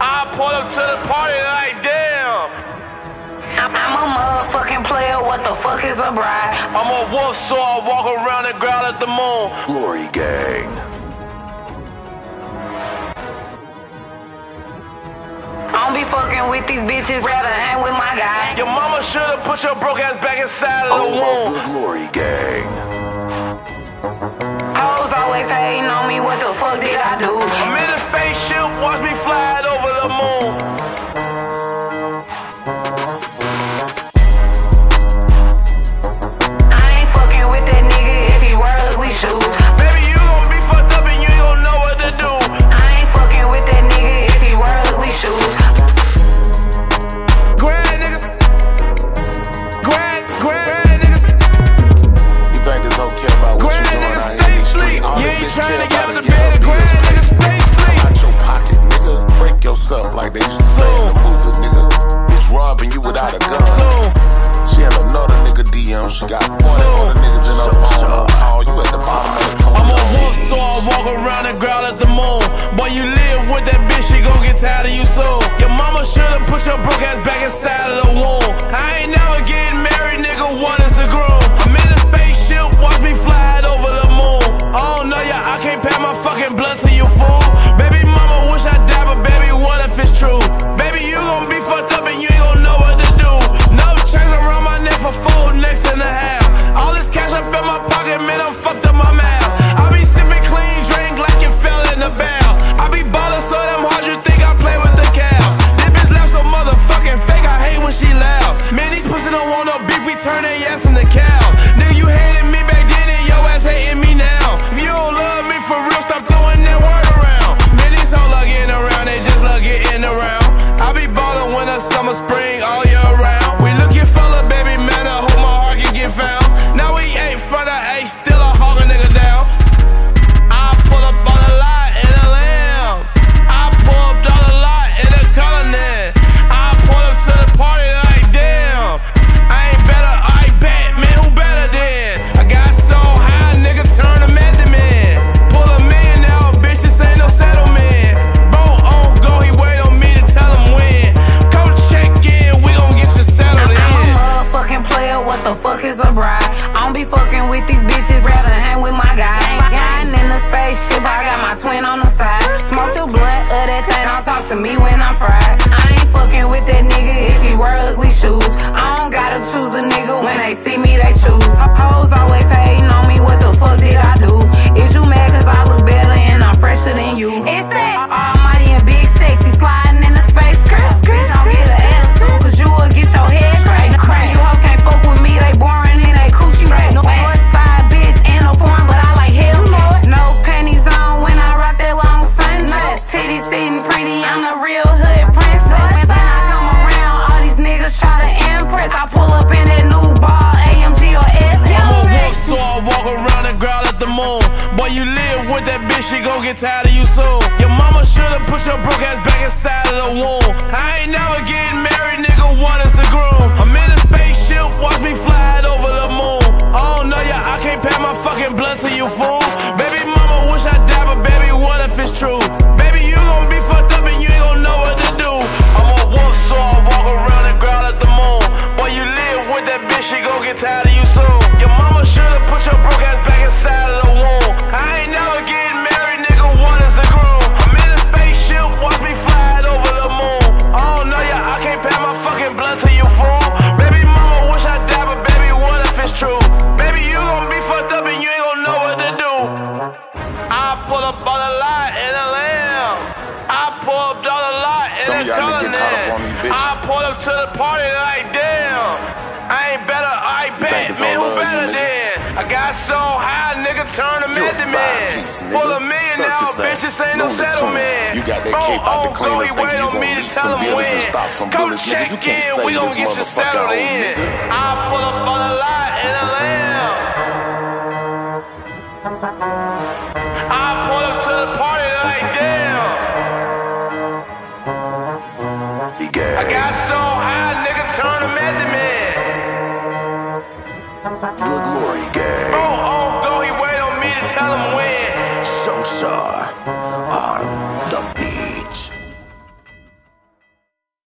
I pull up to the party like damn. I'm a motherfucking player, what the fuck is a bride? I'm a wolf, so I walk around and growl at the moon. Glory Gang. I don't be fucking with these bitches, rather hang with my guy. Your mama should've put your broke ass back inside of the womb. The Glory Gang. Hoes always hating on me, what the fuck did I do? I'm in a spaceship, watch me fly over the moon. I ain't fucking with that nigga if he wear ugly shoes. Baby, you gon' be fucked up and you ain't gon' know what to do. I ain't fucking with that nigga if he wear ugly shoes. Grind, niggas. Grind, niggas. You think this hoe care about what Grind, you doing niggas, out stay here? sleep. All You this ain't bitch trying to care get about out the is get bed her and grind, bills niggas, stay sleep. out your pocket, nigga. Break yourself like they used to say in the movie, nigga. Bitch robbing you without a gun. She in another nigga DM. She got 40 other niggas in her phone. Call you at the bottom of the cone. I'm a wolf, so I walk around and growl at the moon. Boy, you live with that bitch, she gon' get tired of you soon. Your mama should've put your broke ass back inside of the womb. I ain't never getting married, nigga, what is the groom? I'm in a spaceship, watch me fly over the moon. I don't know ya, I can't pay my fucking blood to you, fool. Baby mama wish I died, but baby, what if it's true? Baby, you gon' be fucked up and you ain't gon' know what to do. No chains around my neck for 4 necks and a half. All this cash up in my pocket, man, I'm fucked up my mouth. I be sipping clean drink like it fell in the barrel. I be ballin' so damn hard you think I play with the cow. This bitch laugh so motherfucking fake, I hate when she loud. Man, these pussy don't want no beef, we turn their ass into cow. Nigga, you hated me back then and your ass hating me now. If you don't love me for real, stop throwing that word around. Man, these hoes love getting around, they just love getting around. I be ballin' winter, summer, spring, all year round. We looking fella, baby, man, I hope my heart can get found. Now we ain't front of A, still a hog a nigga down. I pull up on the lot in a lamb. I pull up on the lot in a colonnade. I pull up to the party like damn. I ain't better, I bet, man, who better then? I got so high, nigga, turn a method man. Pull a million now, bitch, this ain't no settlement. Bro on go, he wait on me to tell him when. Come check in, we gon' get you settled in. I'm a motherfucking player, what the fuck is a bride? I don't be fucking with these bitches, rather hang with my guy. Riding in the spaceship, I got my twin on the side. Smoke the blunt of that thing, don't talk to me when I'm fried. I ain't fucking with that nigga if he wear ugly shoes. I don't gotta choose a nigga, when they see me they choose. Hoes always hating on me, what the fuck did I do? Is you mad cause I look better and I'm fresher than you? It's sex. Almighty and big sexy, sliding in the space skirt. Bitch, don't get an attitude, cause you will get your head cracked. You hoes can't fuck with me, they boring and they coochie straight. North side bitch, ain't no foreign, but I like Hellcat. No panties on when I rock that long sundress. Titties sitting pretty, I'm the real hood princess. When I come around, all these niggas try to impress. I pull up in that new ball, AMG or S. I'm a wolf, so I walk around and growl at the moon. Boy, you live with that bitch, she gon' get tired of you soon. Your mama should've put your broke ass back inside of the womb. I ain't never getting married, nigga, what is the groom? I'm in a spaceship, watch me fly over the moon. I don't know ya, I can't pay my fucking blood to you, fool. Baby mama wish I died, but baby, what if it's true? Baby, you gon' be fucked up and you ain't gon' know what to do. I'm a wolf, so I walk around and growl at the moon. Boy, you live with that bitch, she gon' get tired of you soon. Your mama should've put your broke ass back inside of the womb. I ain't never getting married, nigga, what is the groom? I'm in a spaceship, watch me fly over the moon. I don't know ya, I can't pay my fucking blood to you, fool. Baby mama wish I died, but baby, what if it's true? Baby, you gon' be fucked up and you ain't gon' know what to do. I pull up on the lot in a lamb. I pull up on the lot in a colonnade. I pull up to the party like damn. I ain't better, I bet, man, who better then? I got so high, nigga, turn a method man. Pull a million now, bitch, this ain't no settlement. You got that Bro, cape out the clean, he wait on me to tell him when. Come check in, we gon' get you settled in. I pull up on the lot in a lamb. I pull up to the party like damn. I got so high, nigga, turn a method man. The Glory Gang. Bro, on go, he wait on me to tell him when. So on the beat.